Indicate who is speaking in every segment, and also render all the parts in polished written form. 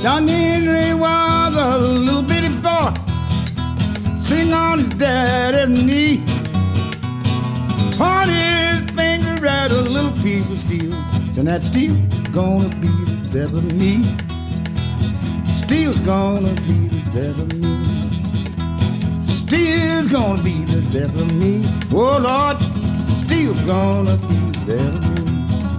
Speaker 1: John Henry was a little bitty boy, sitting on his daddy's knee, pointed his finger at a little piece of steel, and that steel gonna be the death of me. Steel's gonna be the death of me. Steel's gonna be the death of me. Oh Lord, steel's gonna be the death of me.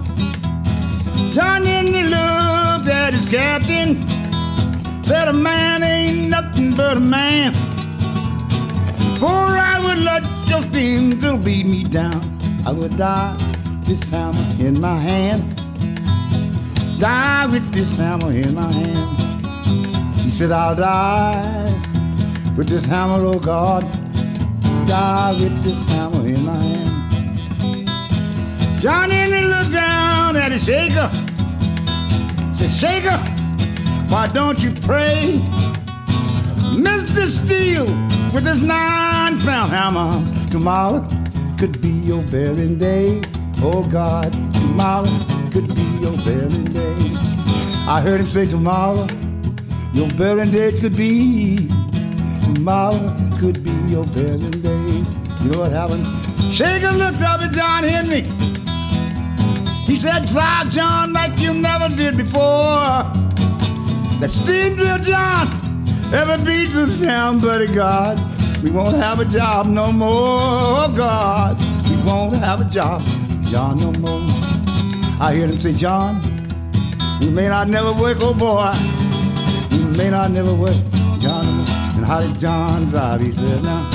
Speaker 1: John Henry looked at his captain, said a man ain't nothing but a man. For I would let your steel still beat me down, I would die with this hammer in my hand. Die with this hammer in my hand. He said, I'll die with this hammer, oh God. Die with this hammer in my hand. John Henry looked down at his shaker, said, Shaker, why don't you pray? Mr. Steel, with this 9-pound hammer, tomorrow could be your burying day. Oh God, tomorrow could be your burying day. I heard him say, tomorrow your burying day could be. Tomorrow could be your burying day. You know what happened? Shaker looked up at John Henry. He said, drive John like you never did before. That steam drill John ever beats us down, buddy God. We won't have a job no more, oh God. We won't have a job, John, no more. I heard him say, John, you may not never work, oh boy. You may not never work, John. And how did John drive? He said, now,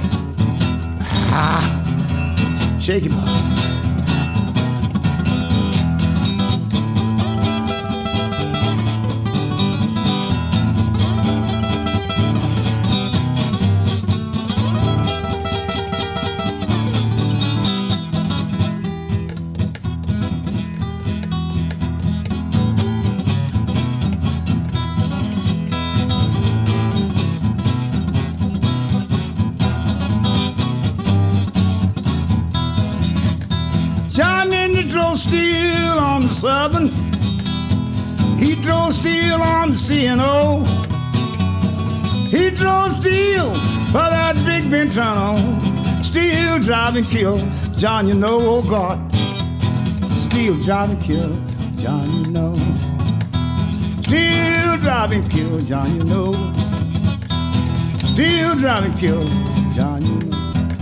Speaker 1: shake him up. Steel on the Southern, he drove steel on the C&O. He drove steel for that big Ventrano. Steel drive and kill, John, you know, oh God. Steel drive and kill, John, you know. Steel drive and kill, John, you know. Steel drive and kill, John, you know.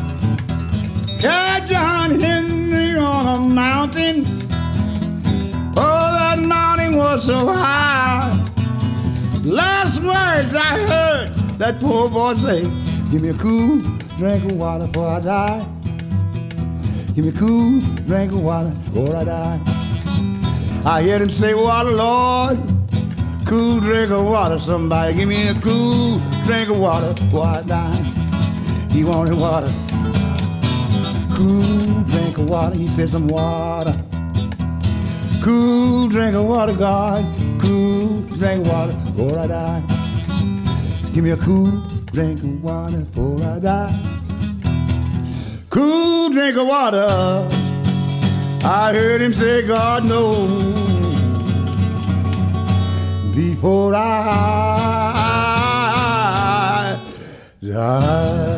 Speaker 1: Got John Henry on a mountain. Oh, that mountain was so high. Last words I heard that poor boy say, give me a cool drink of water before I die. Give me a cool drink of water before I die. I heard him say, water, Lord. Cool drink of water, somebody. Give me a cool drink of water before I die. He wanted water. Cool drink of water, he said some water. Cool drink of water, God. Cool drink of water before I die. Give me a cool drink of water before I die. Cool drink of water. I heard him say, God knows. Before I die.